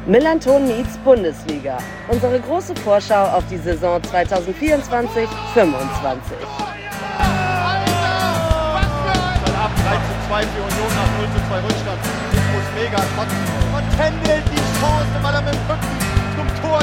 Millanton meets Bundesliga. Unsere große Vorschau auf die Saison 2024-25. Ab 3:2 für Union nach 0:2 Rückstand. Das muss mega kotzen. Und Händel die Chance, weil er mit dem Rücken zum Tor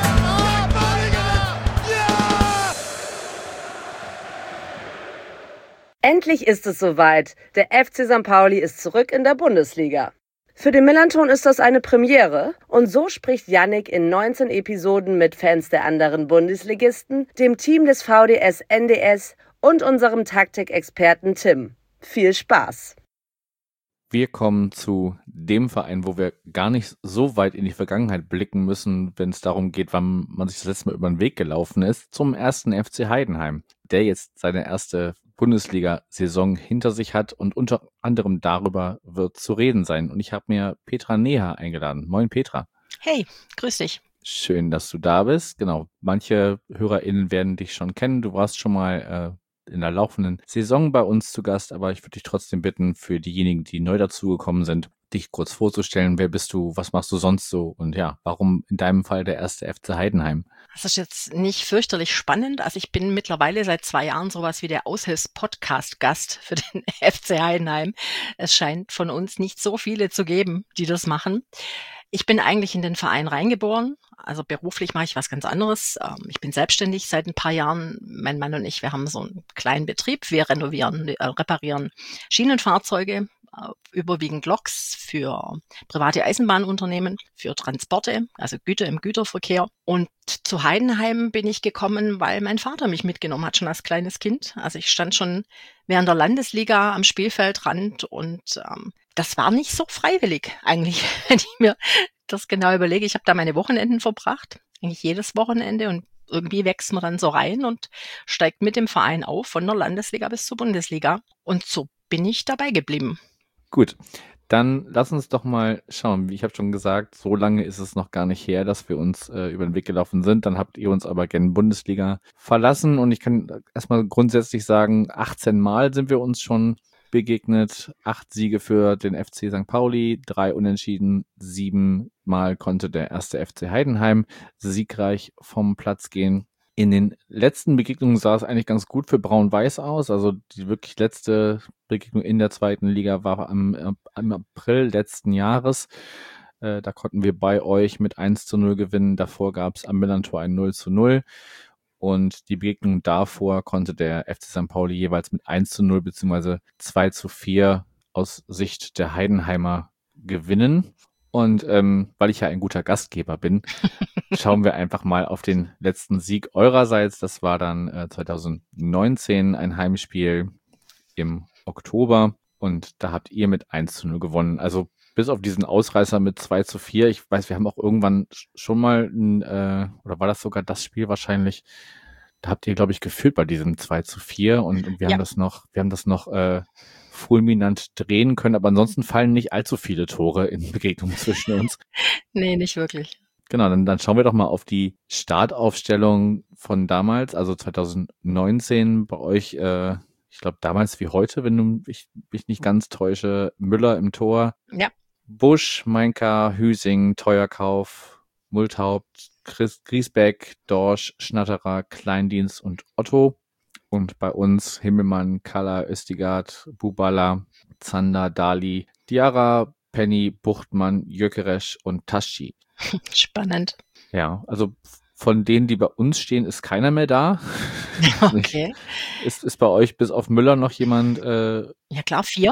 Endlich ist es soweit. Der FC St. Pauli ist zurück in der Bundesliga. Für den Millanton ist das eine Premiere und so spricht Yannick in 19 Episoden mit Fans der anderen Bundesligisten, dem Team des VDS NDS und unserem Taktikexperten Tim. Viel Spaß! Wir kommen zu dem Verein, wo wir gar nicht so weit in die Vergangenheit blicken müssen, wenn es darum geht, wann man sich das letzte Mal über den Weg gelaufen ist, zum ersten FC Heidenheim, der jetzt seine erste Bundesliga-Saison hinter sich hat und unter anderem darüber wird zu reden sein. Und ich habe mir Petra Neher eingeladen. Moin Petra. Hey, grüß dich. Schön, dass du da bist. Genau, manche HörerInnen werden dich schon kennen. Du warst schon mal in der laufenden Saison bei uns zu Gast, aber ich würde dich trotzdem bitten, für diejenigen, die neu dazugekommen sind, dich kurz vorzustellen. Wer bist du? Was machst du sonst so? Und ja, warum in deinem Fall der erste FC Heidenheim? Das ist jetzt nicht fürchterlich spannend. Also ich bin mittlerweile seit 2 Jahren sowas wie der Aushilfs-Podcast-Gast für den FC Heidenheim. Es scheint von uns nicht so viele zu geben, die das machen. Ich bin eigentlich in den Verein reingeboren. Also beruflich mache ich was ganz anderes. Ich bin selbstständig seit ein paar Jahren. Mein Mann und ich, wir haben so einen kleinen Betrieb. Wir reparieren Schienenfahrzeuge, überwiegend Loks für private Eisenbahnunternehmen, für Transporte, also Güter im Güterverkehr. Und zu Heidenheim bin ich gekommen, weil mein Vater mich mitgenommen hat, schon als kleines Kind. Also ich stand schon während der Landesliga am Spielfeldrand und das war nicht so freiwillig eigentlich, wenn ich mir das genau überlege. Ich habe da meine Wochenenden verbracht, eigentlich jedes Wochenende, und irgendwie wächst man dann so rein und steigt mit dem Verein auf, von der Landesliga bis zur Bundesliga. Und so bin ich dabei geblieben. Gut, dann lass uns doch mal schauen. Wie ich habe schon gesagt, so lange ist es noch gar nicht her, dass wir uns über den Weg gelaufen sind. Dann habt ihr uns aber gerne Bundesliga verlassen. Und ich kann erstmal grundsätzlich sagen, 18 Mal sind wir uns schon begegnet. 8 Siege für den FC St. Pauli, 3 Unentschieden, 7 Mal konnte der erste FC Heidenheim siegreich vom Platz gehen. In den letzten Begegnungen sah es eigentlich ganz gut für Braun-Weiß aus. Also die wirklich letzte Begegnung in der zweiten Liga war im April letzten Jahres. Da konnten wir bei euch mit 1:0 gewinnen. Davor gab es am Millantor ein 0:0. Und die Begegnung davor konnte der FC St. Pauli jeweils mit 1:0 bzw. 2:4 aus Sicht der Heidenheimer gewinnen. Und weil ich ja ein guter Gastgeber bin, schauen wir einfach mal auf den letzten Sieg eurerseits. Das war dann 2019 ein Heimspiel im Oktober und da habt ihr mit 1:0 gewonnen. Also bis auf diesen Ausreißer mit 2:4. Ich weiß, wir haben auch irgendwann schon mal, oder war das sogar das Spiel wahrscheinlich, da habt ihr, glaube ich, geführt bei diesem 2:4 und wir haben das noch fulminant drehen können, aber ansonsten fallen nicht allzu viele Tore in Begegnungen zwischen uns. Nee, nicht wirklich. Genau, dann schauen wir doch mal auf die Startaufstellung von damals, also 2019 bei euch, ich glaube damals wie heute, wenn ich mich nicht ganz täusche, Müller im Tor, Ja. Busch, Meinka, Hüsing, Teuerkauf, Multhaupt, Griesbeck, Dorsch, Schnatterer, Kleindienst und Otto. Und bei uns Himmelmann, Kalla, Östigard, Bubala, Zander, Dali, Diarra, Penny, Buchtmann, Jökeresch und Taschi. Spannend. Ja, also von denen, die bei uns stehen, ist keiner mehr da. Okay. Ist bei euch bis auf Müller noch jemand? Ja klar, 4.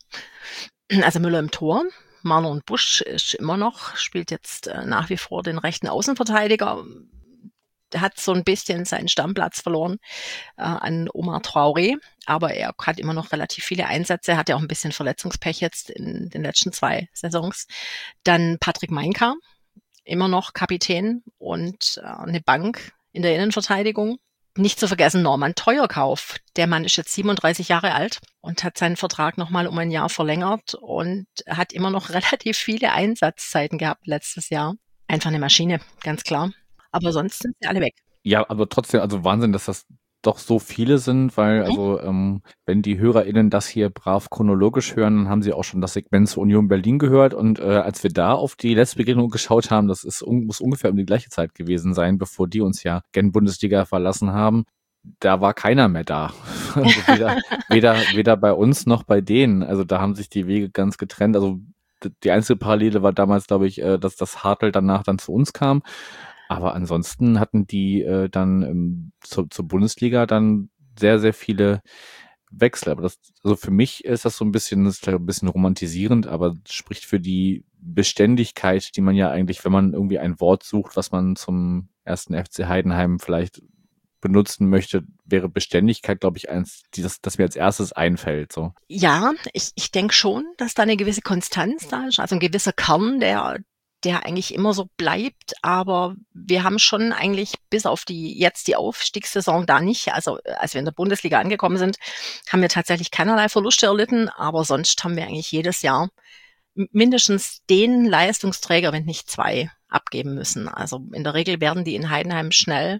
Also Müller im Tor. Marner und Busch ist immer noch, spielt jetzt nach wie vor den rechten Außenverteidiger. Der hat so ein bisschen seinen Stammplatz verloren an Omar Traoré, aber er hat immer noch relativ viele Einsätze, hat ja auch ein bisschen Verletzungspech jetzt in den letzten 2 Saisons. Dann Patrick Meinka, immer noch Kapitän und eine Bank in der Innenverteidigung. Nicht zu vergessen Norman Teuerkauf. Der Mann ist jetzt 37 Jahre alt und hat seinen Vertrag nochmal um ein Jahr verlängert und hat immer noch relativ viele Einsatzzeiten gehabt letztes Jahr. Einfach eine Maschine, ganz klar. Aber sonst sind sie alle weg. Ja, aber trotzdem, also Wahnsinn, dass doch so viele sind, weil also wenn die HörerInnen das hier brav chronologisch hören, dann haben sie auch schon das Segment zur Union Berlin gehört und als wir da auf die letzte Begegnung geschaut haben, das muss ungefähr um die gleiche Zeit gewesen sein, bevor die uns ja gen Bundesliga verlassen haben, da war keiner mehr da. Also weder bei uns noch bei denen. Also da haben sich die Wege ganz getrennt. Also die einzige Parallele war damals, glaube ich, dass das Hartl danach dann zu uns kam. Aber ansonsten hatten die dann zur Bundesliga dann sehr, sehr viele Wechsel. Aber also für mich ist das so ein bisschen romantisierend, aber spricht für die Beständigkeit, die man ja eigentlich, wenn man irgendwie ein Wort sucht, was man zum ersten FC Heidenheim vielleicht benutzen möchte, wäre Beständigkeit, glaube ich, eins, das mir als erstes einfällt. So. Ja, ich denke schon, dass da eine gewisse Konstanz da ist, also ein gewisser Kern, der eigentlich immer so bleibt, aber wir haben schon eigentlich bis auf die Aufstiegssaison da nicht, also als wir in der Bundesliga angekommen sind, haben wir tatsächlich keinerlei Verluste erlitten, aber sonst haben wir eigentlich jedes Jahr mindestens den Leistungsträger, wenn nicht zwei, abgeben müssen. Also in der Regel werden die in Heidenheim schnell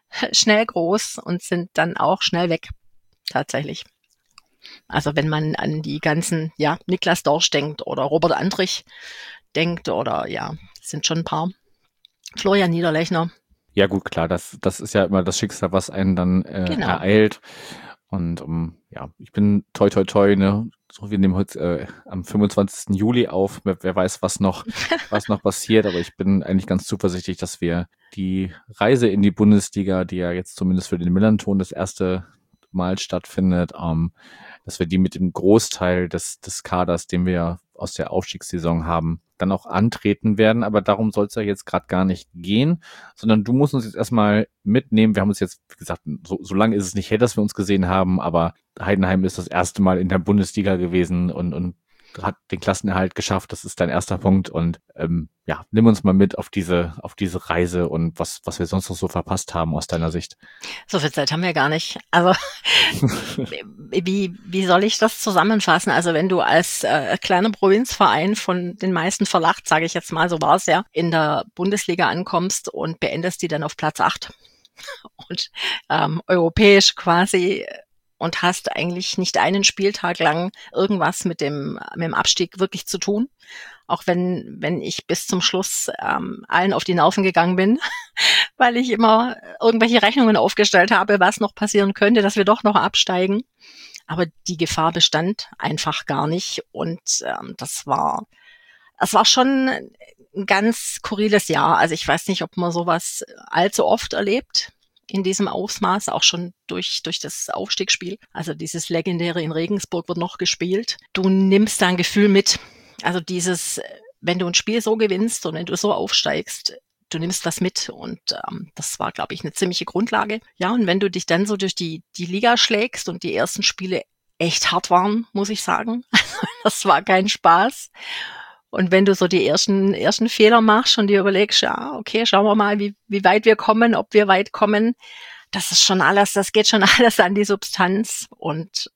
groß und sind dann auch schnell weg, tatsächlich. Also wenn man an die ganzen, Niklas Dorsch denkt oder Robert Andrich denkt oder sind schon ein paar. Florian Niederlechner. Ja gut, klar, das ist ja immer das Schicksal, was einen dann ereilt. Und ich bin toi toi toi, ne? So, wir nehmen heute am 25. Juli auf. Wer weiß, was noch passiert, aber ich bin eigentlich ganz zuversichtlich, dass wir die Reise in die Bundesliga, die ja jetzt zumindest für den Millanton das erste Mal stattfindet, dass wir die mit dem Großteil des Kaders, den wir aus der Aufstiegssaison haben, dann auch antreten werden. Aber darum soll es ja jetzt gerade gar nicht gehen, sondern du musst uns jetzt erstmal mitnehmen. Wir haben uns jetzt, wie gesagt, so lange ist es nicht her, dass wir uns gesehen haben, aber Heidenheim ist das erste Mal in der Bundesliga gewesen und hat den Klassenerhalt geschafft. Das ist dein erster Punkt. Und nimm uns mal mit auf diese Reise und was wir sonst noch so verpasst haben aus deiner Sicht. So viel Zeit haben wir gar nicht. Also wie soll ich das zusammenfassen? Also wenn du als kleiner Provinzverein von den meisten verlacht, sage ich jetzt mal, so war es ja, in der Bundesliga ankommst und beendest die dann auf Platz 8 und europäisch quasi und hast eigentlich nicht einen Spieltag lang irgendwas mit dem Abstieg wirklich zu tun. Auch wenn ich bis zum Schluss allen auf die Nerven gegangen bin, weil ich immer irgendwelche Rechnungen aufgestellt habe, was noch passieren könnte, dass wir doch noch absteigen. Aber die Gefahr bestand einfach gar nicht. Und das war schon ein ganz skurriles Jahr. Also ich weiß nicht, ob man sowas allzu oft erlebt in diesem Ausmaß, auch schon durch das Aufstiegsspiel. Also dieses legendäre in Regensburg wird noch gespielt. Du nimmst da ein Gefühl mit. Also wenn du ein Spiel so gewinnst und wenn du so aufsteigst, du nimmst was mit und das war, glaube ich, eine ziemliche Grundlage. Ja, und wenn du dich dann so durch die Liga schlägst und die ersten Spiele echt hart waren, muss ich sagen. Das war kein Spaß. Und wenn du so die ersten Fehler machst und dir überlegst, okay, schauen wir mal, wie weit wir kommen, ob wir weit kommen, das geht schon alles an die Substanz. Und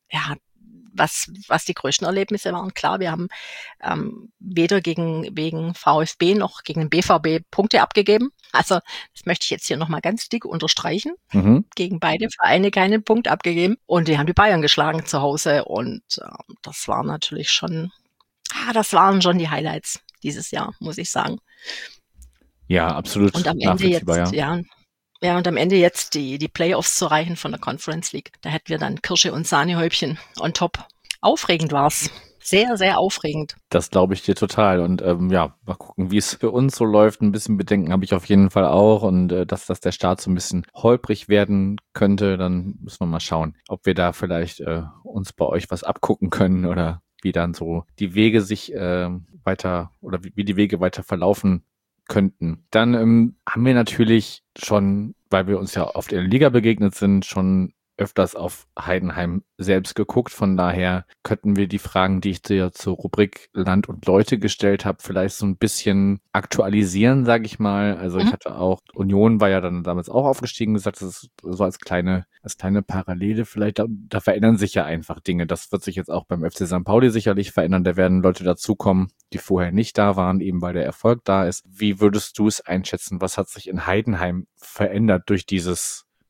was die größten Erlebnisse waren, klar, wir haben weder wegen VfB noch gegen den BVB Punkte abgegeben. Also das möchte ich jetzt hier nochmal ganz dick unterstreichen. Gegen beide Vereine keinen Punkt abgegeben. Und die haben die Bayern geschlagen zu Hause. Und das war natürlich schon... das waren schon die Highlights dieses Jahr, muss ich sagen. Ja, absolut. Und am Ende und am Ende jetzt die Playoffs zu erreichen von der Conference League. Da hätten wir dann Kirsche und Sahnehäubchen on top. Aufregend war's. Sehr, sehr aufregend. Das glaube ich dir total. Und mal gucken, wie es für uns so läuft. Ein bisschen Bedenken habe ich auf jeden Fall auch. Und dass der Start so ein bisschen holprig werden könnte, dann müssen wir mal schauen, ob wir da vielleicht uns bei euch was abgucken können oder wie dann so die Wege sich weiter oder wie die Wege weiter verlaufen könnten. Dann haben wir natürlich schon, weil wir uns ja oft in der Liga begegnet sind, schon öfters auf Heidenheim selbst geguckt. Von daher könnten wir die Fragen, die ich dir zur Rubrik Land und Leute gestellt habe, vielleicht so ein bisschen aktualisieren, sage ich mal. Also ich hatte auch, Union war ja dann damals auch aufgestiegen, gesagt, das ist so als kleine Parallele vielleicht, da verändern sich ja einfach Dinge. Das wird sich jetzt auch beim FC St. Pauli sicherlich verändern. Da werden Leute dazukommen, die vorher nicht da waren, eben weil der Erfolg da ist. Wie würdest du es einschätzen? Was hat sich in Heidenheim verändert durch dieses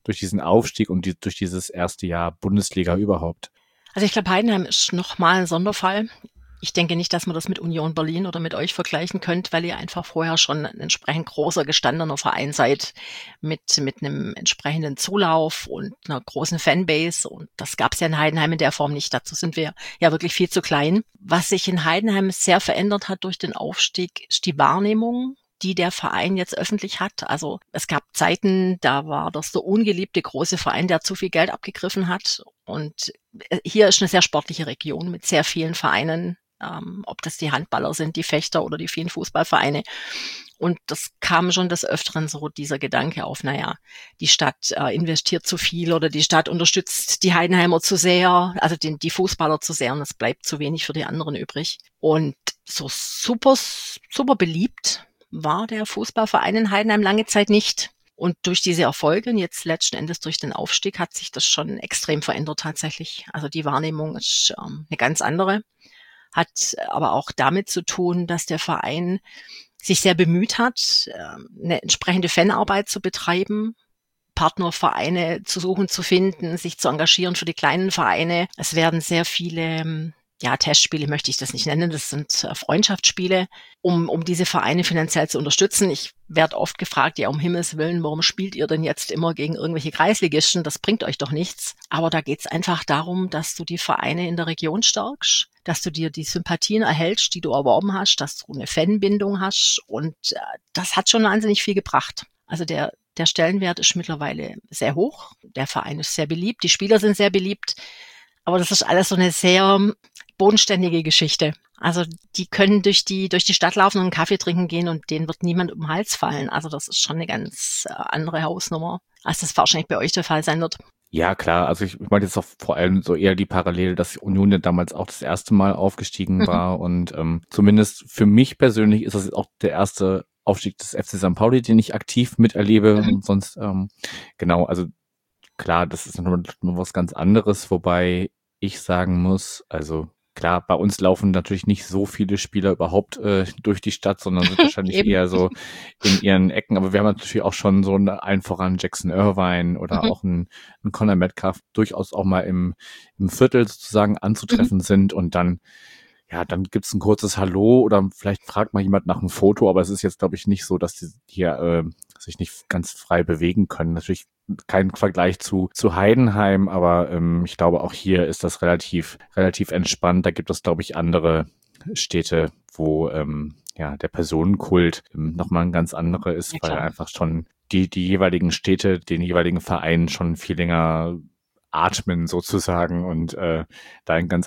diesen Aufstieg und durch dieses erste Jahr Bundesliga überhaupt? Also ich glaube, Heidenheim ist nochmal ein Sonderfall. Ich denke nicht, dass man das mit Union Berlin oder mit euch vergleichen könnt, weil ihr einfach vorher schon ein entsprechend großer, gestandener Verein seid mit einem entsprechenden Zulauf und einer großen Fanbase. Und das gab es ja in Heidenheim in der Form nicht. Dazu sind wir ja wirklich viel zu klein. Was sich in Heidenheim sehr verändert hat durch den Aufstieg, ist die Wahrnehmung, die der Verein jetzt öffentlich hat. Also es gab Zeiten, da war das der ungeliebte große Verein, der zu viel Geld abgegriffen hat. Und hier ist eine sehr sportliche Region mit sehr vielen Vereinen, ob das die Handballer sind, die Fechter oder die vielen Fußballvereine. Und das kam schon des Öfteren so dieser Gedanke auf, naja, die Stadt investiert zu viel oder die Stadt unterstützt die Heidenheimer zu sehr, also die Fußballer zu sehr, und es bleibt zu wenig für die anderen übrig. Und so super, super beliebt war der Fußballverein in Heidenheim lange Zeit nicht. Und durch diese Erfolge und jetzt letzten Endes durch den Aufstieg hat sich das schon extrem verändert tatsächlich. Also die Wahrnehmung ist eine ganz andere. Hat aber auch damit zu tun, dass der Verein sich sehr bemüht hat, eine entsprechende Fanarbeit zu betreiben, Partnervereine zu suchen, zu finden, sich zu engagieren für die kleinen Vereine. Es werden sehr viele Testspiele möchte ich das nicht nennen, das sind Freundschaftsspiele, um diese Vereine finanziell zu unterstützen. Ich werde oft gefragt, ja, um Himmels Willen, warum spielt ihr denn jetzt immer gegen irgendwelche Kreisligisten? Das bringt euch doch nichts. Aber da geht es einfach darum, dass du die Vereine in der Region stärkst, dass du dir die Sympathien erhältst, die du erworben hast, dass du eine Fanbindung hast, und das hat schon wahnsinnig viel gebracht. Also der Stellenwert ist mittlerweile sehr hoch, der Verein ist sehr beliebt, die Spieler sind sehr beliebt, aber das ist alles so eine sehr bodenständige Geschichte. Also die können durch die Stadt laufen und einen Kaffee trinken gehen und denen wird niemand um den Hals fallen. Also das ist schon eine ganz andere Hausnummer, als das wahrscheinlich bei euch der Fall sein wird. Ja, klar. Also ich meine jetzt auch vor allem so eher die Parallele, dass Union ja damals auch das erste Mal aufgestiegen war. Und zumindest für mich persönlich ist das jetzt auch der erste Aufstieg des FC St. Pauli, den ich aktiv miterlebe. Und sonst, genau, also klar, das ist nur was ganz anderes, wobei ich sagen muss, also klar, bei uns laufen natürlich nicht so viele Spieler überhaupt durch die Stadt, sondern sind wahrscheinlich eher so in ihren Ecken. Aber wir haben natürlich auch schon so allen voran Jackson Irvine oder auch einen Conor Metcalf durchaus auch mal im Viertel sozusagen anzutreffen sind, und dann gibt's ein kurzes Hallo oder vielleicht fragt mal jemand nach einem Foto, aber es ist jetzt, glaube ich, nicht so, dass die hier sich nicht ganz frei bewegen können. Natürlich kein Vergleich zu Heidenheim, aber ich glaube, auch hier ist das relativ entspannt. Da gibt es, glaube ich, andere Städte, wo der Personenkult nochmal ein ganz anderer ist, weil einfach schon die jeweiligen Städte, den jeweiligen Vereinen schon viel länger atmen sozusagen und da ein ganz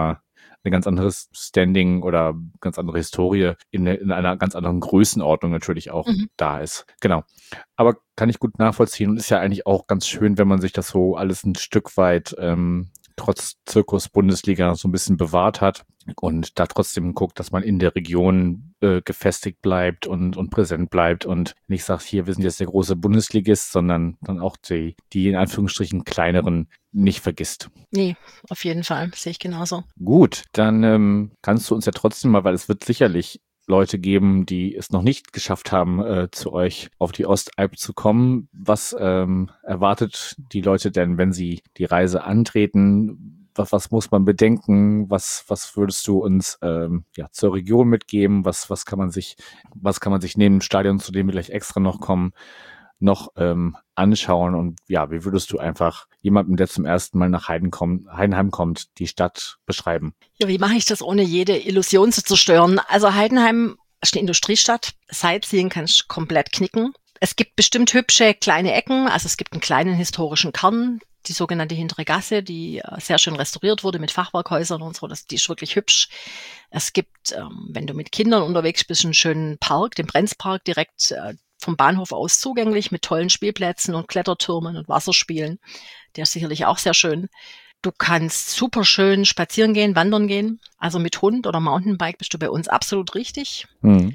anderes Standing oder ganz andere Historie in einer ganz anderen Größenordnung natürlich auch da ist. Genau. Aber kann ich gut nachvollziehen und ist ja eigentlich auch ganz schön, wenn man sich das so alles ein Stück weit trotz Zirkus Bundesliga so ein bisschen bewahrt hat und da trotzdem guckt, dass man in der Region gefestigt bleibt und präsent bleibt und nicht sagt, hier, wir sind jetzt der große Bundesligist, sondern dann auch die in Anführungsstrichen kleineren nicht vergisst. Nee, auf jeden Fall, sehe ich genauso. Gut, dann kannst du uns ja trotzdem mal, weil es wird sicherlich Leute geben, die es noch nicht geschafft haben, zu euch auf die Ostalb zu kommen. Was erwartet die Leute denn, wenn sie die Reise antreten? Was muss man bedenken? Was würdest du uns zur Region mitgeben? Was kann man sich neben dem Stadion, zu dem wir gleich extra noch kommen, noch anschauen? Und ja, wie würdest du einfach jemandem, der zum ersten Mal nach Heidenheim kommt, die Stadt beschreiben? Ja, wie mache ich das, ohne jede Illusion zu zerstören? Also Heidenheim ist eine Industriestadt. Sightseeing kannst du komplett knicken. Es gibt bestimmt hübsche kleine Ecken. Also es gibt einen kleinen historischen Kern, die sogenannte Hintere Gasse, die sehr schön restauriert wurde mit Fachwerkhäusern und so. Die ist wirklich hübsch. Es gibt, wenn du mit Kindern unterwegs bist, einen schönen Park, den Brenzpark, direkt vom Bahnhof aus zugänglich mit tollen Spielplätzen und Klettertürmen und Wasserspielen. Der ist sicherlich auch sehr schön. Du kannst super schön spazieren gehen, wandern gehen. Also mit Hund oder Mountainbike bist du bei uns absolut richtig.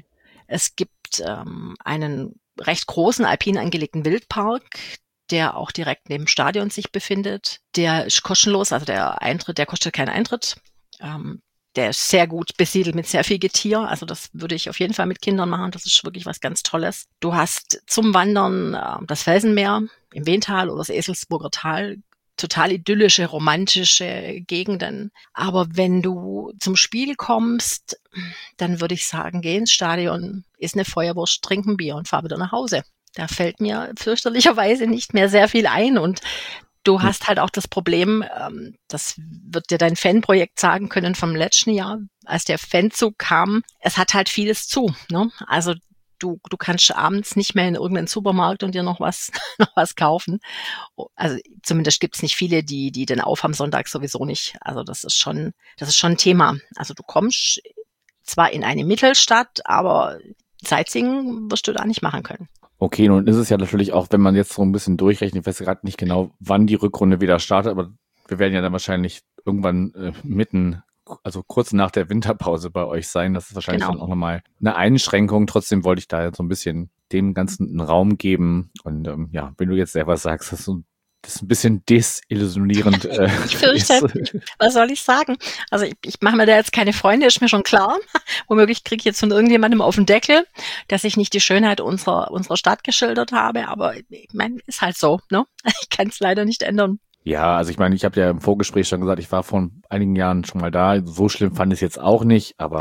Es gibt einen recht großen alpin angelegten Wildpark, der auch direkt neben dem Stadion sich befindet. Der ist kostenlos, also der kostet keinen Eintritt. Der ist sehr gut besiedelt mit sehr viel Getier. Also das würde ich auf jeden Fall mit Kindern machen. Das ist wirklich was ganz Tolles. Du hast zum Wandern das Felsenmeer im Weental oder das Eselsburger Tal. Total idyllische, romantische Gegenden. Aber wenn du zum Spiel kommst, dann würde ich sagen, geh ins Stadion, iss eine Feuerwurst, trink ein Bier und fahr wieder nach Hause. Da fällt mir fürchterlicherweise nicht mehr sehr viel ein. Und du hast halt auch das Problem, das wird dir dein Fanprojekt sagen können vom letzten Jahr, als der Fanzug kam, es hat halt vieles zu, ne? Also du kannst abends nicht mehr in irgendeinen Supermarkt und dir noch was kaufen. Also zumindest gibt's nicht viele, die den aufhaben, Sonntag sowieso nicht. Also das ist schon ein Thema. Also du kommst zwar in eine Mittelstadt, aber Sightseeing wirst du da nicht machen können. Okay, nun ist es ja natürlich auch, wenn man jetzt so ein bisschen durchrechnet, ich weiß gerade nicht genau, wann die Rückrunde wieder startet, aber wir werden ja dann wahrscheinlich irgendwann also kurz nach der Winterpause bei euch sein. Das ist wahrscheinlich dann auch nochmal eine Einschränkung. Trotzdem wollte ich da jetzt so ein bisschen dem Ganzen einen Raum geben. Und wenn du jetzt selber sagst, das ist ein bisschen desillusionierend. Ich fürchte, was soll ich sagen? Also ich mache mir da jetzt keine Freunde, ist mir schon klar. Womöglich kriege ich jetzt von irgendjemandem auf den Deckel, dass ich nicht die Schönheit unserer Stadt geschildert habe. Aber ich meine, ist halt so, ne? Ich kann es leider nicht ändern. Ja, also ich meine, ich habe ja im Vorgespräch schon gesagt, ich war vor einigen Jahren schon mal da. So schlimm fand ich es jetzt auch nicht, aber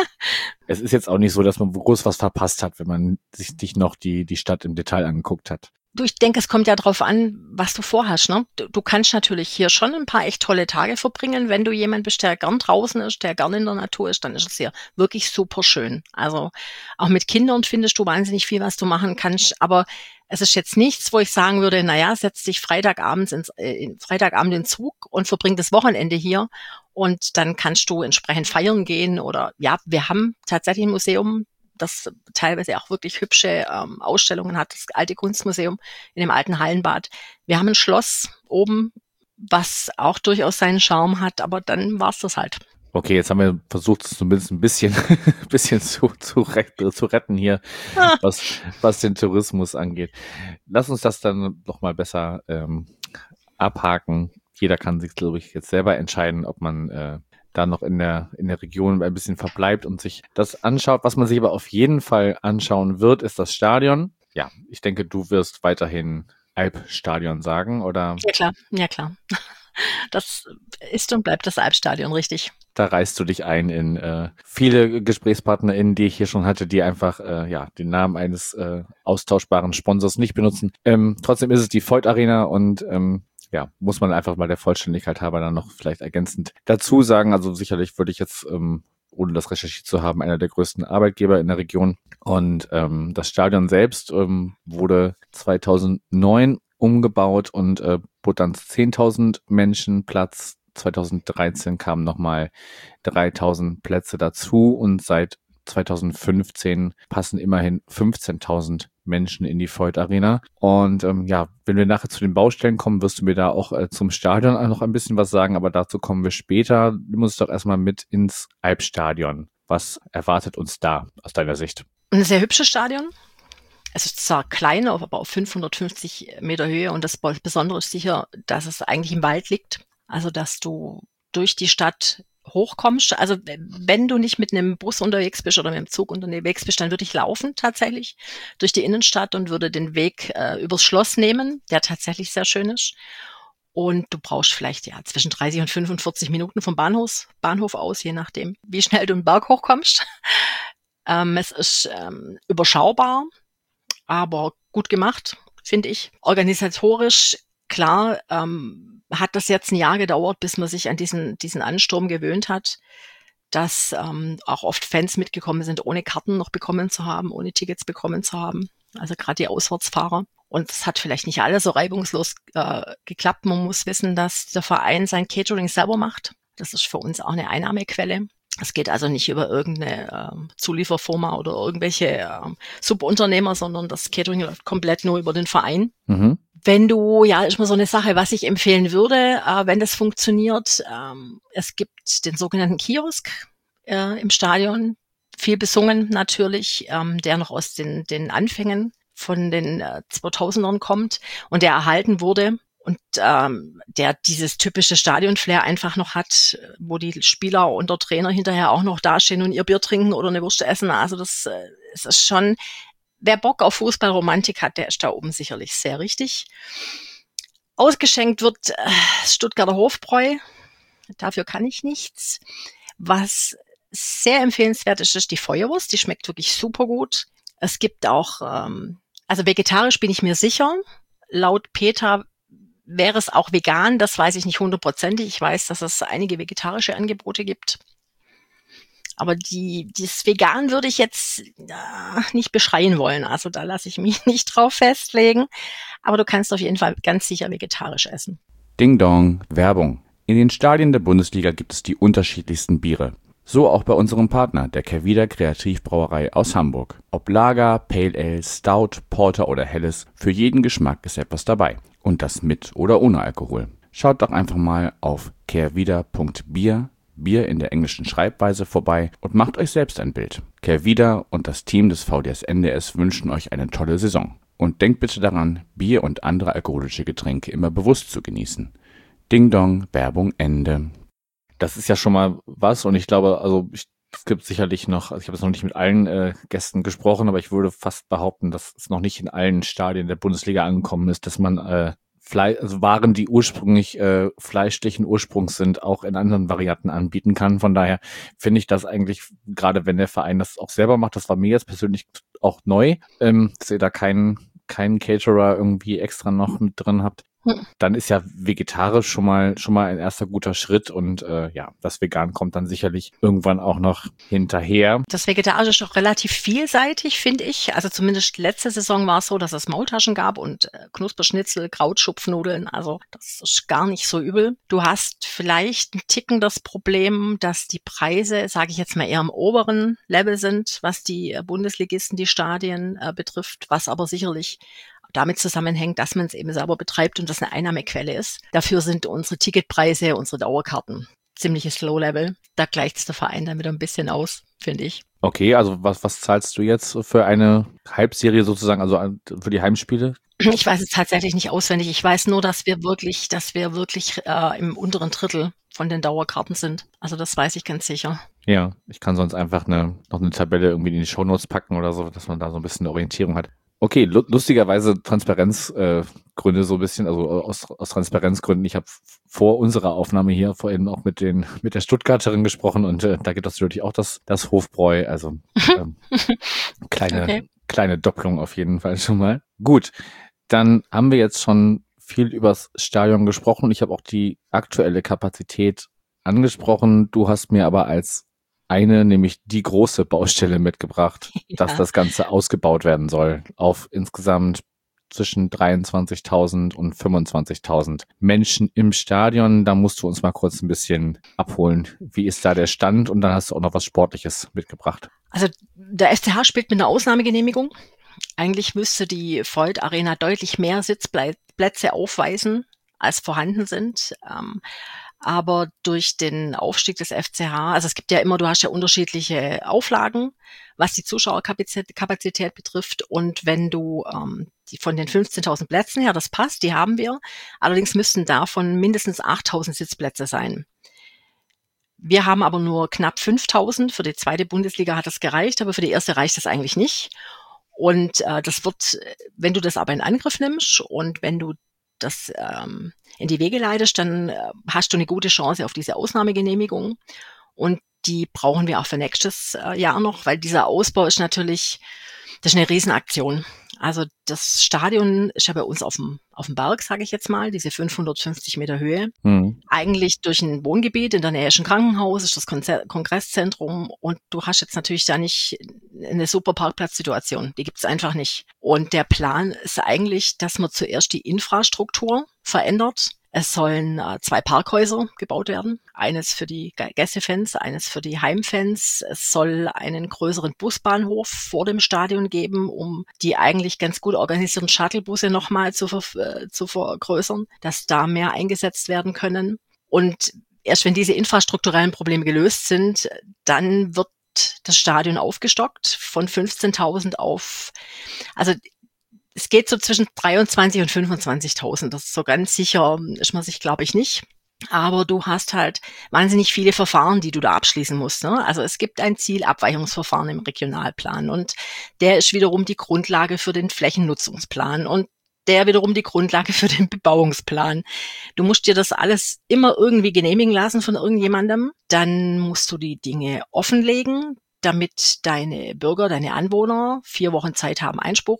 es ist jetzt auch nicht so, dass man groß was verpasst hat, wenn man sich noch die Stadt im Detail angeguckt hat. Du, ich denke, es kommt ja drauf an, was du vorhast, ne? Du kannst natürlich hier schon ein paar echt tolle Tage verbringen. Wenn du jemand bist, der gern draußen ist, der gern in der Natur ist, dann ist es hier wirklich super schön. Also auch mit Kindern findest du wahnsinnig viel, was du machen kannst. Aber es ist jetzt nichts, wo ich sagen würde, naja, setz dich Freitagabend in den Zug und verbring das Wochenende hier. Und dann kannst du entsprechend feiern gehen. Oder ja, wir haben tatsächlich ein Museum, das teilweise auch wirklich hübsche Ausstellungen hat, das alte Kunstmuseum in dem alten Hallenbad. Wir haben ein Schloss oben, was auch durchaus seinen Charme hat, aber dann war's das halt. Okay, jetzt haben wir versucht, es zumindest ein bisschen zu retten hier, was den Tourismus angeht. Lass uns das dann noch mal besser abhaken. Jeder kann sich, glaube ich, jetzt selber entscheiden, ob man da noch in der Region ein bisschen verbleibt und sich das anschaut. Was man sich aber auf jeden Fall anschauen wird, ist das Stadion. Ja, ich denke, du wirst weiterhin Alpstadion sagen, oder? Ja klar. Das ist und bleibt das Alpstadion, richtig. Da reißt du dich ein in viele GesprächspartnerInnen, die ich hier schon hatte, die einfach den Namen eines austauschbaren Sponsors nicht benutzen. Trotzdem ist es die Voith Arena und muss man einfach mal der Vollständigkeit halber dann noch vielleicht ergänzend dazu sagen. Also sicherlich würde ich jetzt, ohne das recherchiert zu haben, einer der größten Arbeitgeber in der Region. Und das Stadion selbst wurde 2009 umgebaut und bot dann 10.000 Menschen Platz. 2013 kamen nochmal 3.000 Plätze dazu und seit 2015 passen immerhin 15.000 Menschen in die Voith Arena. Und wenn wir nachher zu den Baustellen kommen, wirst du mir da auch zum Stadion noch ein bisschen was sagen, aber dazu kommen wir später. Du musst doch erstmal mit ins Alpstadion. Was erwartet uns da aus deiner Sicht? Ein sehr hübsches Stadion. Es ist zwar klein, aber auf 550 Meter Höhe und das Besondere ist sicher, dass es eigentlich im Wald liegt. Also, dass du durch die Stadt hochkommst. Also, wenn du nicht mit einem Bus unterwegs bist oder mit dem Zug unterwegs bist, dann würde ich laufen tatsächlich durch die Innenstadt und würde den Weg übers Schloss nehmen, der tatsächlich sehr schön ist. Und du brauchst vielleicht zwischen 30 und 45 Minuten vom Bahnhof aus, je nachdem, wie schnell du den Berg hochkommst. Es ist überschaubar, aber gut gemacht, finde ich. Organisatorisch, klar, hat das jetzt ein Jahr gedauert, bis man sich an diesen Ansturm gewöhnt hat, dass auch oft Fans mitgekommen sind, ohne Karten noch bekommen zu haben, ohne Tickets bekommen zu haben. Also gerade die Auswärtsfahrer. Und es hat vielleicht nicht alles so reibungslos geklappt. Man muss wissen, dass der Verein sein Catering selber macht. Das ist für uns auch eine Einnahmequelle. Es geht also nicht über irgendeine Zulieferfirma oder irgendwelche Subunternehmer, sondern das Catering läuft komplett nur über den Verein. Mhm. Wenn du, ist mal so eine Sache, was ich empfehlen würde, wenn das funktioniert, es gibt den sogenannten Kiosk im Stadion, viel besungen natürlich, der noch aus den Anfängen von den 2000ern kommt und der erhalten wurde. und der dieses typische Stadion-Flair einfach noch hat, wo die Spieler und der Trainer hinterher auch noch dastehen und ihr Bier trinken oder eine Wurst essen. Also das es ist schon, wer Bock auf Fußballromantik hat, der ist da oben sicherlich sehr richtig. Ausgeschenkt wird Stuttgarter Hofbräu. Dafür kann ich nichts. Was sehr empfehlenswert ist, ist die Feuerwurst. Die schmeckt wirklich super gut. Es gibt auch, also vegetarisch bin ich mir sicher. Laut Peter wäre es auch vegan. Das weiß ich nicht 100%. Ich weiß, dass es einige vegetarische Angebote gibt. Aber dieses Vegan würde ich jetzt nicht beschreien wollen. Also da lasse ich mich nicht drauf festlegen. Aber du kannst auf jeden Fall ganz sicher vegetarisch essen. Ding Dong, Werbung. In den Stadien der Bundesliga gibt es die unterschiedlichsten Biere. So auch bei unserem Partner, der Kehrwieder Kreativbrauerei aus Hamburg. Ob Lager, Pale Ale, Stout, Porter oder Helles, für jeden Geschmack ist etwas dabei. Und das mit oder ohne Alkohol. Schaut doch einfach mal auf kehrwieder.bier, Bier in der englischen Schreibweise, vorbei und macht euch selbst ein Bild. Kehrwieder und das Team des VDS NDS wünschen euch eine tolle Saison. Und denkt bitte daran, Bier und andere alkoholische Getränke immer bewusst zu genießen. Ding Dong, Werbung Ende. Das ist ja schon mal was und ich glaube, also es gibt sicherlich noch, also ich habe jetzt noch nicht mit allen Gästen gesprochen, aber ich würde fast behaupten, dass es noch nicht in allen Stadien der Bundesliga angekommen ist, dass man also Waren, die ursprünglich fleischlichen Ursprungs sind, auch in anderen Varianten anbieten kann. Von daher finde ich das eigentlich, gerade wenn der Verein das auch selber macht, das war mir jetzt persönlich auch neu, dass ihr da keinen Caterer irgendwie extra noch mit drin habt. Dann ist ja vegetarisch schon mal ein erster guter Schritt und ja, das Vegan kommt dann sicherlich irgendwann auch noch hinterher. Das Vegetarische ist auch relativ vielseitig, finde ich. Also zumindest letzte Saison war es so, dass es Maultaschen gab und Knusperschnitzel, Krautschupfnudeln. Also das ist gar nicht so übel. Du hast vielleicht ein Ticken das Problem, dass die Preise, sage ich jetzt mal, eher im oberen Level sind, was die Bundesligisten, die Stadien betrifft, was aber sicherlich damit zusammenhängt, dass man es eben selber betreibt und das eine Einnahmequelle ist. Dafür sind unsere Ticketpreise, unsere Dauerkarten ziemliches Low-Level. Da gleicht der Verein dann wieder ein bisschen aus, finde ich. Okay, also was zahlst du jetzt für eine Halbserie sozusagen, also für die Heimspiele? Ich weiß es tatsächlich nicht auswendig. Ich weiß nur, dass wir wirklich im unteren Drittel von den Dauerkarten sind. Also das weiß ich ganz sicher. Ja, ich kann sonst einfach noch eine Tabelle irgendwie in die Shownotes packen oder so, dass man da so ein bisschen eine Orientierung hat. Okay, lustigerweise Transparenzgründe so ein bisschen, also aus Transparenzgründen. Ich habe vor unserer Aufnahme hier vorhin auch mit der Stuttgarterin gesprochen und da gibt es natürlich auch das Hofbräu, also kleine Doppelung auf jeden Fall schon mal. Gut, dann haben wir jetzt schon viel übers Stadion gesprochen. Ich habe auch die aktuelle Kapazität angesprochen. Du hast mir aber als nämlich die große Baustelle mitgebracht, dass das Ganze ausgebaut werden soll auf insgesamt zwischen 23.000 und 25.000 Menschen im Stadion. Da musst du uns mal kurz ein bisschen abholen. Wie ist da der Stand? Und dann hast du auch noch was Sportliches mitgebracht. Also der FCH spielt mit einer Ausnahmegenehmigung. Eigentlich müsste die Voith Arena deutlich mehr Sitzplätze aufweisen, als vorhanden sind. Aber durch den Aufstieg des FCH, also es gibt ja immer, du hast ja unterschiedliche Auflagen, was die Zuschauerkapazität betrifft. Und wenn du die von den 15.000 Plätzen her, das passt, die haben wir. Allerdings müssten davon mindestens 8.000 Sitzplätze sein. Wir haben aber nur knapp 5.000. Für die zweite Bundesliga hat das gereicht, aber für die erste reicht das eigentlich nicht. Und das wird, wenn du das aber in Angriff nimmst und wenn du das in die Wege leitest, dann hast du eine gute Chance auf diese Ausnahmegenehmigung. Und die brauchen wir auch für nächstes Jahr noch, weil dieser Ausbau ist natürlich, das ist eine Riesenaktion. Also das Stadion ist ja bei uns auf dem Berg, sage ich jetzt mal, diese 550 Meter Höhe. Mhm. Eigentlich durch ein Wohngebiet, in der Nähe ist ein Krankenhaus, ist das Kongresszentrum und du hast jetzt natürlich da nicht eine super Parkplatzsituation. Die gibt's einfach nicht. Und der Plan ist eigentlich, dass man zuerst die Infrastruktur verändert. Es sollen 2 Parkhäuser gebaut werden. Eines für die Gästefans, eines für die Heimfans. Es soll einen größeren Busbahnhof vor dem Stadion geben, um die eigentlich ganz gut organisierten Shuttlebusse nochmal zu vergrößern, dass da mehr eingesetzt werden können. Und erst wenn diese infrastrukturellen Probleme gelöst sind, dann wird das Stadion aufgestockt von 15.000 auf, also Es geht so zwischen 23 und 25.000. Das ist so ganz sicher, ist man sich, glaube ich, nicht. Aber du hast halt wahnsinnig viele Verfahren, die du da abschließen musst. Ne? Also es gibt ein Zielabweichungsverfahren im Regionalplan und der ist wiederum die Grundlage für den Flächennutzungsplan und der wiederum die Grundlage für den Bebauungsplan. Du musst dir das alles immer irgendwie genehmigen lassen von irgendjemandem. Dann musst du die Dinge offenlegen, damit deine Bürger, deine Anwohner 4 Wochen Zeit haben, Einspruch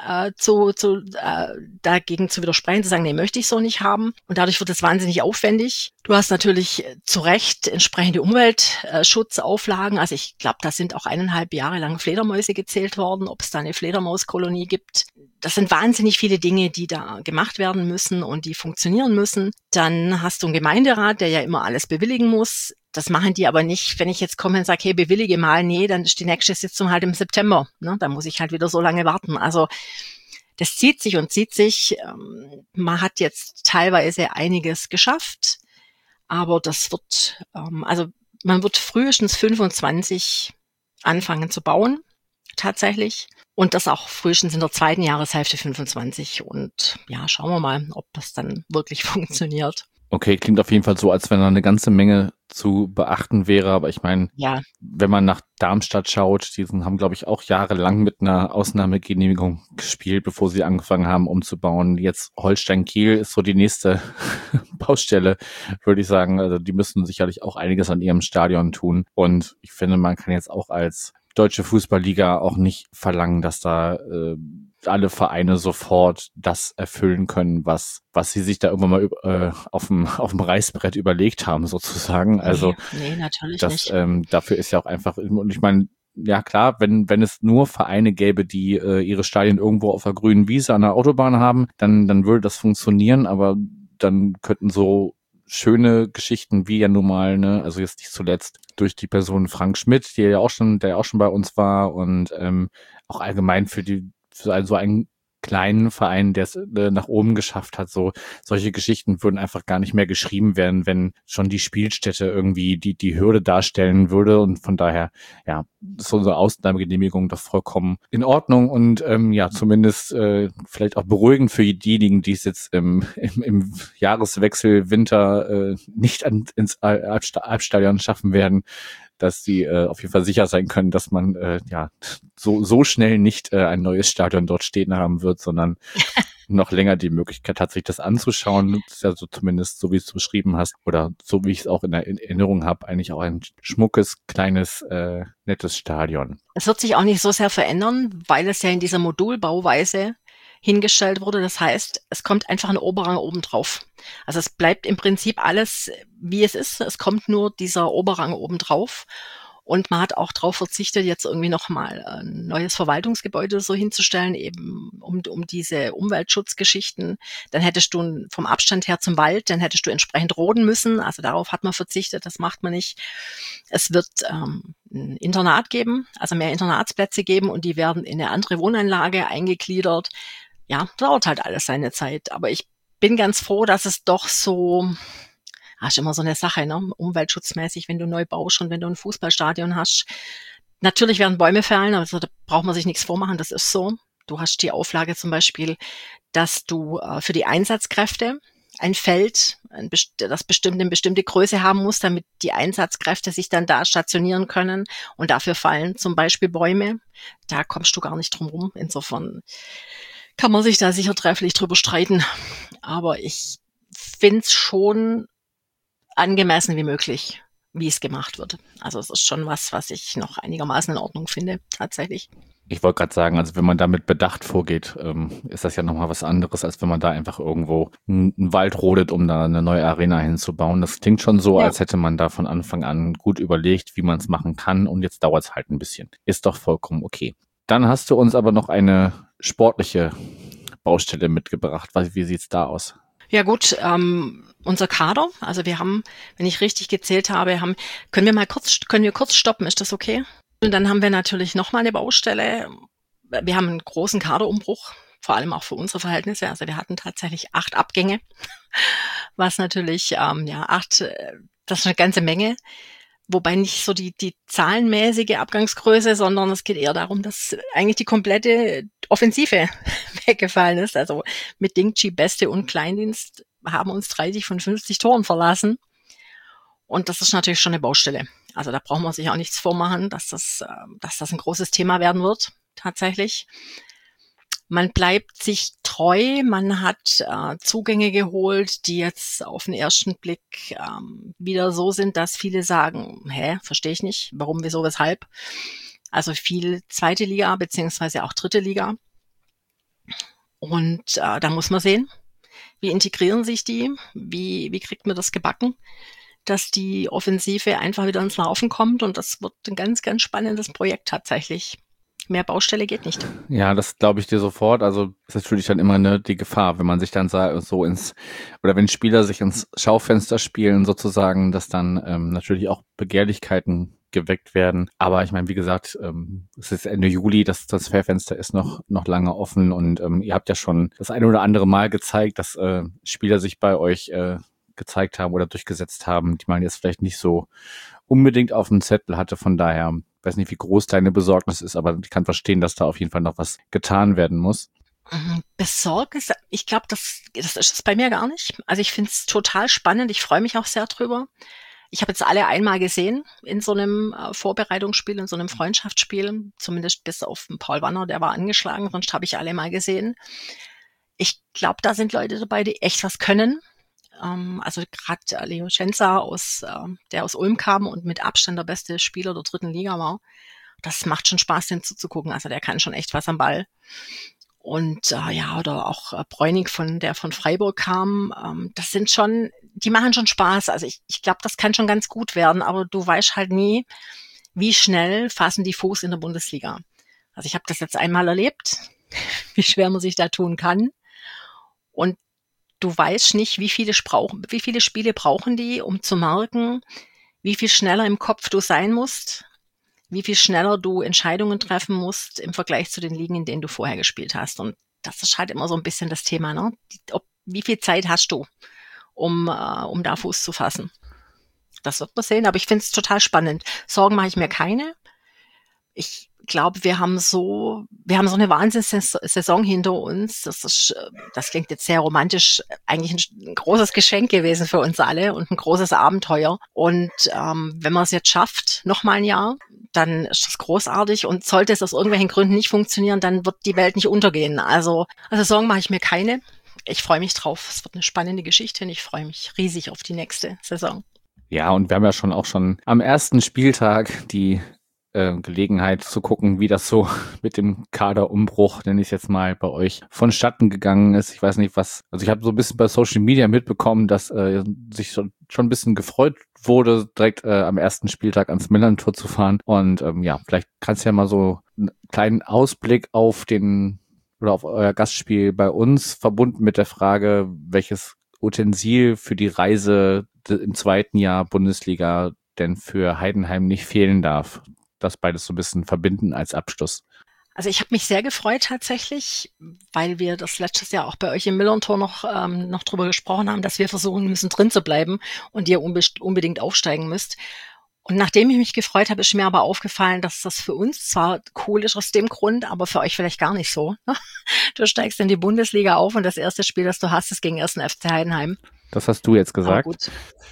dagegen zu widersprechen, zu sagen, nee, möchte ich so nicht haben. Und dadurch wird es wahnsinnig aufwendig. Du hast natürlich zu Recht entsprechende Umweltschutzauflagen. Also ich glaube, da sind auch 1,5 Jahre lang Fledermäuse gezählt worden, ob es da eine Fledermauskolonie gibt. Das sind wahnsinnig viele Dinge, die da gemacht werden müssen und die funktionieren müssen. Dann hast du einen Gemeinderat, der ja immer alles bewilligen muss. Das machen die aber nicht, wenn ich jetzt komme und sage, hey, bewillige mal, nee, dann ist die nächste Sitzung halt im September. Ne? Da muss ich halt wieder so lange warten. Also das zieht sich und zieht sich. Man hat jetzt teilweise einiges geschafft, aber das wird, also man wird frühestens 25 anfangen zu bauen, tatsächlich. Und das auch frühestens in der zweiten Jahreshälfte 25. Und ja, schauen wir mal, ob das dann wirklich funktioniert. Okay, klingt auf jeden Fall so, als wenn da eine ganze Menge zu beachten wäre. Aber ich meine, ja, wenn man nach Darmstadt schaut, die haben, glaube ich, auch jahrelang mit einer Ausnahmegenehmigung gespielt, bevor sie angefangen haben umzubauen. Jetzt Holstein-Kiel ist so die nächste Baustelle, würde ich sagen. Also die müssen sicherlich auch einiges an ihrem Stadion tun. Und ich finde, man kann jetzt auch als Deutsche Fußballliga auch nicht verlangen, dass da alle Vereine sofort das erfüllen können, was sie sich da irgendwann mal auf dem Reißbrett überlegt haben, sozusagen. Also nee, natürlich das, nicht. dafür ist ja auch einfach, und ich meine, ja klar, wenn es nur Vereine gäbe, die ihre Stadien irgendwo auf der grünen Wiese an der Autobahn haben, dann würde das funktionieren, aber dann könnten so schöne Geschichten wie ja nun mal, ne, also jetzt nicht zuletzt durch die Person Frank Schmidt, der ja auch schon bei uns war und auch allgemein für so einen kleinen Verein, der es nach oben geschafft hat, so solche Geschichten würden einfach gar nicht mehr geschrieben werden, wenn schon die Spielstätte irgendwie die Hürde darstellen würde, und von daher, ja, ist unsere Ausnahmegenehmigung doch vollkommen in Ordnung und ja, zumindest vielleicht auch beruhigend für diejenigen, die es jetzt im Jahreswechsel Winter nicht ins Albstadion schaffen werden, dass sie auf jeden Fall sicher sein können, dass man ja so schnell nicht ein neues Stadion dort stehen haben wird, sondern noch länger die Möglichkeit hat, sich das anzuschauen. Das ist ja so zumindest, so wie du es beschrieben hast, oder so wie ich es auch in Erinnerung habe, eigentlich auch ein schmuckes, kleines, nettes Stadion. Es wird sich auch nicht so sehr verändern, weil es ja in dieser Modulbauweise hingestellt wurde. Das heißt, es kommt einfach ein Oberrang oben drauf. Also es bleibt im Prinzip alles, wie es ist. Es kommt nur dieser Oberrang oben drauf. Und man hat auch darauf verzichtet, jetzt irgendwie nochmal ein neues Verwaltungsgebäude so hinzustellen, eben um diese Umweltschutzgeschichten. Dann hättest du vom Abstand her zum Wald, dann hättest du entsprechend roden müssen. Also darauf hat man verzichtet, das macht man nicht. Es wird ein Internat geben, also mehr Internatsplätze geben, und die werden in eine andere Wohnanlage eingegliedert. Ja, dauert halt alles seine Zeit. Aber ich bin ganz froh, dass es doch so... ist immer so eine Sache, ne? Umweltschutzmäßig, wenn du neu baust und wenn du ein Fußballstadion hast. Natürlich werden Bäume fällen, also da braucht man sich nichts vormachen, das ist so. Du hast die Auflage zum Beispiel, dass du für die Einsatzkräfte ein Feld, das eine bestimmte Größe haben muss, damit die Einsatzkräfte sich dann da stationieren können, und dafür fallen zum Beispiel Bäume. Da kommst du gar nicht drum rum. Insofern kann man sich da sicher trefflich drüber streiten. Aber ich finde es schon angemessen wie möglich, wie es gemacht wird. Also es ist schon was ich noch einigermaßen in Ordnung finde, tatsächlich. Ich wollte gerade sagen, also wenn man da mit Bedacht vorgeht, ist das ja nochmal was anderes, als wenn man da einfach irgendwo einen Wald rodet, um da eine neue Arena hinzubauen. Das klingt schon so, als hätte man da von Anfang an gut überlegt, wie man es machen kann, und jetzt dauert es halt ein bisschen. Ist doch vollkommen okay. Dann hast du uns aber noch eine sportliche Baustelle mitgebracht. Wie sieht's da aus? Ja gut, unser Kader, also wir haben, wenn ich richtig gezählt habe, können wir kurz stoppen, ist das okay? Und dann haben wir natürlich nochmal eine Baustelle. Wir haben einen großen Kaderumbruch, vor allem auch für unsere Verhältnisse. Also wir hatten tatsächlich 8 Abgänge, was natürlich, 8, das ist eine ganze Menge. Wobei nicht so die zahlenmäßige Abgangsgröße, sondern es geht eher darum, dass eigentlich die komplette Offensive weggefallen ist. Also mit Dingchi, Beste und Kleindienst haben uns 30 von 50 Toren verlassen. Und das ist natürlich schon eine Baustelle. Also da brauchen wir sich auch nichts vormachen, dass das ein großes Thema werden wird, tatsächlich. Man bleibt sich treu, man hat Zugänge geholt, die jetzt auf den ersten Blick wieder so sind, dass viele sagen, verstehe ich nicht, warum, wieso, weshalb. Also viel zweite Liga beziehungsweise auch dritte Liga. Und da muss man sehen, wie integrieren sich die, wie kriegt man das gebacken, dass die Offensive einfach wieder ins Laufen kommt. Und das wird ein ganz, ganz spannendes Projekt tatsächlich. Mehr Baustelle geht nicht. Ja, das glaube ich dir sofort. Also das ist natürlich dann immer die Gefahr, wenn man sich dann so oder wenn Spieler sich ins Schaufenster spielen sozusagen, dass dann natürlich auch Begehrlichkeiten geweckt werden. Aber ich meine, wie gesagt, es ist Ende Juli, das Transferfenster ist noch lange offen und ihr habt ja schon das eine oder andere Mal gezeigt, dass Spieler sich bei euch gezeigt haben oder durchgesetzt haben, die man jetzt vielleicht nicht so unbedingt auf dem Zettel hatte. Von daher, ich weiß nicht, wie groß deine Besorgnis ist, aber ich kann verstehen, dass da auf jeden Fall noch was getan werden muss. Besorgnis, ich glaube, das ist es bei mir gar nicht. Also ich finde es total spannend, ich freue mich auch sehr drüber. Ich habe jetzt alle einmal gesehen in so einem Vorbereitungsspiel, in so einem Freundschaftsspiel, zumindest bis auf den Paul Wanner, der war angeschlagen, sonst habe ich alle mal gesehen. Ich glaube, da sind Leute dabei, die echt was können. Also gerade Leo Schenzer, der aus Ulm kam und mit Abstand der beste Spieler der dritten Liga war. Das macht schon Spaß, dem zuzugucken. Also der kann schon echt was am Ball. Und oder auch Bräunig, der von Freiburg kam, die machen schon Spaß. Also ich glaube, das kann schon ganz gut werden, aber du weißt halt nie, wie schnell fassen die Fuß in der Bundesliga. Also ich habe das jetzt einmal erlebt, wie schwer man sich da tun kann. Und du weißt nicht, wie viele Spiele brauchen die, um zu merken, wie viel schneller im Kopf du sein musst, wie viel schneller du Entscheidungen treffen musst im Vergleich zu den Ligen, in denen du vorher gespielt hast. Und das ist halt immer so ein bisschen das Thema, ne? Wie viel Zeit hast du, um da Fuß zu fassen? Das wird man sehen, aber ich finde es total spannend. Sorgen mache ich mir keine. Ich glaube, wir haben so eine Wahnsinnssaison hinter uns. Das klingt jetzt sehr romantisch, eigentlich ein großes Geschenk gewesen für uns alle und ein großes Abenteuer. Und wenn man es jetzt schafft, noch mal ein Jahr, dann ist das großartig. Und sollte es aus irgendwelchen Gründen nicht funktionieren, dann wird die Welt nicht untergehen. Also Sorgen mache ich mir keine. Ich freue mich drauf. Es wird eine spannende Geschichte und ich freue mich riesig auf die nächste Saison. Ja, und wir haben ja schon am ersten Spieltag die Gelegenheit zu gucken, wie das so mit dem Kaderumbruch, nenne ich es jetzt mal, bei euch vonstatten gegangen ist. Ich weiß nicht, also ich habe so ein bisschen bei Social Media mitbekommen, dass sich schon ein bisschen gefreut wurde, direkt am ersten Spieltag ans Millerntor zu fahren. Und vielleicht kannst du ja mal so einen kleinen Ausblick auf auf euer Gastspiel bei uns, verbunden mit der Frage, welches Utensil für die Reise im zweiten Jahr Bundesliga denn für Heidenheim nicht fehlen darf. Das beides so ein bisschen verbinden als Abschluss. Also ich habe mich sehr gefreut tatsächlich, weil wir das letztes Jahr auch bei euch im Millerntor noch drüber gesprochen haben, dass wir versuchen müssen, drin zu bleiben und ihr unbedingt aufsteigen müsst. Und nachdem ich mich gefreut habe, ist mir aber aufgefallen, dass das für uns zwar cool ist aus dem Grund, aber für euch vielleicht gar nicht so. Du steigst in die Bundesliga auf und das erste Spiel, das du hast, ist gegen 1. FC Heidenheim. Das hast du jetzt gesagt. Aber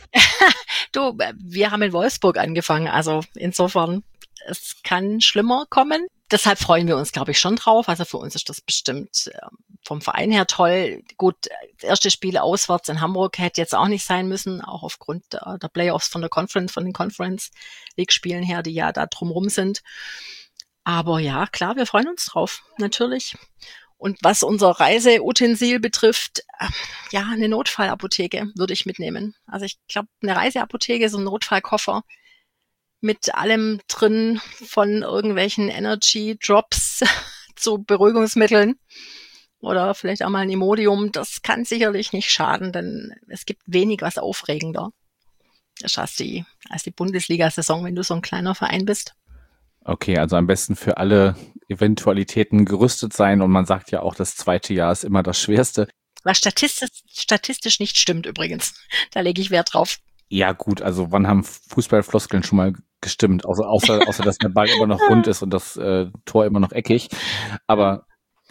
gut. Wir haben in Wolfsburg angefangen, also insofern, es kann schlimmer kommen. Deshalb freuen wir uns, glaube ich, schon drauf. Also für uns ist das bestimmt vom Verein her toll. Gut, das erste Spiel auswärts in Hamburg hätte jetzt auch nicht sein müssen, auch aufgrund der Playoffs von den Conference League Spielen her, die ja da drumrum sind. Aber ja, klar, wir freuen uns drauf, natürlich. Und was unser Reiseutensil betrifft, eine Notfallapotheke würde ich mitnehmen. Also ich glaube, eine Reiseapotheke, so ein Notfallkoffer mit allem drin, von irgendwelchen Energy Drops zu Beruhigungsmitteln oder vielleicht auch mal ein Imodium, das kann sicherlich nicht schaden, denn es gibt wenig was aufregender als die Bundesliga-Saison, wenn du so ein kleiner Verein bist. Okay, also am besten für alle Eventualitäten gerüstet sein und man sagt ja auch, das zweite Jahr ist immer das Schwerste. Was statistisch nicht stimmt übrigens. Da lege ich Wert drauf. Ja gut, also wann haben Fußballfloskeln schon mal gestimmt, außer dass der Ball immer noch rund ist und das Tor immer noch eckig. Aber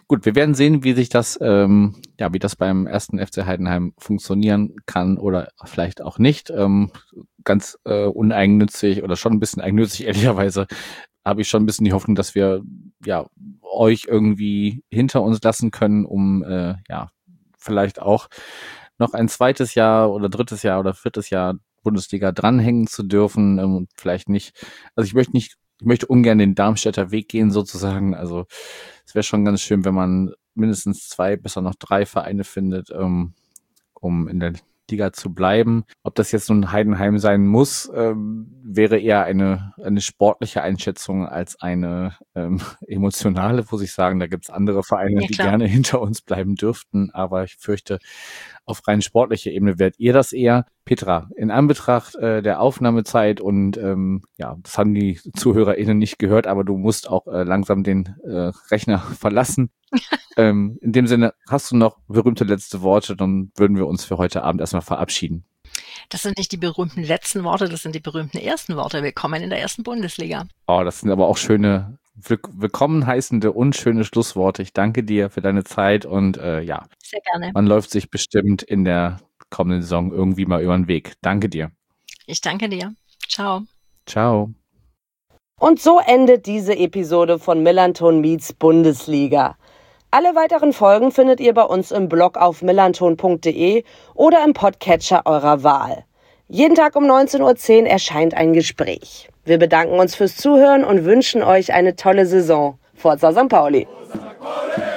Gut, wir werden sehen, wie sich das, wie das beim ersten FC Heidenheim funktionieren kann oder vielleicht auch nicht. Ganz uneigennützig oder schon ein bisschen eigennützig, ehrlicherweise, habe ich schon ein bisschen die Hoffnung, dass wir euch irgendwie hinter uns lassen können, um vielleicht auch noch ein zweites Jahr oder drittes Jahr oder viertes Jahr Bundesliga dranhängen zu dürfen und vielleicht nicht. Also ich möchte ungern den Darmstädter Weg gehen sozusagen. Also es wäre schon ganz schön, wenn man mindestens 2, besser noch 3 Vereine findet, um in der Liga zu bleiben. Ob das jetzt nun Heidenheim sein muss, wäre eher eine sportliche Einschätzung als eine emotionale, muss ich sagen. Da gibt's andere Vereine, die gerne hinter uns bleiben dürften. Aber ich fürchte, auf rein sportlicher Ebene werdet ihr das eher. Petra, in Anbetracht der Aufnahmezeit und das haben die ZuhörerInnen nicht gehört, aber du musst auch langsam den Rechner verlassen. In dem Sinne, hast du noch berühmte letzte Worte, dann würden wir uns für heute Abend erstmal verabschieden. Das sind nicht die berühmten letzten Worte, das sind die berühmten ersten Worte. Willkommen in der ersten Bundesliga. Oh, das sind aber auch schöne, willkommen heißende und schöne Schlussworte. Ich danke dir für deine Zeit und sehr gerne. Man läuft sich bestimmt in der kommenden Saison irgendwie mal über den Weg. Danke dir. Ich danke dir. Ciao. Ciao. Und so endet diese Episode von Millanton meets Bundesliga. Alle weiteren Folgen findet ihr bei uns im Blog auf millanton.de oder im Podcatcher eurer Wahl. Jeden Tag um 19:10 Uhr erscheint ein Gespräch. Wir bedanken uns fürs Zuhören und wünschen euch eine tolle Saison. Forza St. Pauli!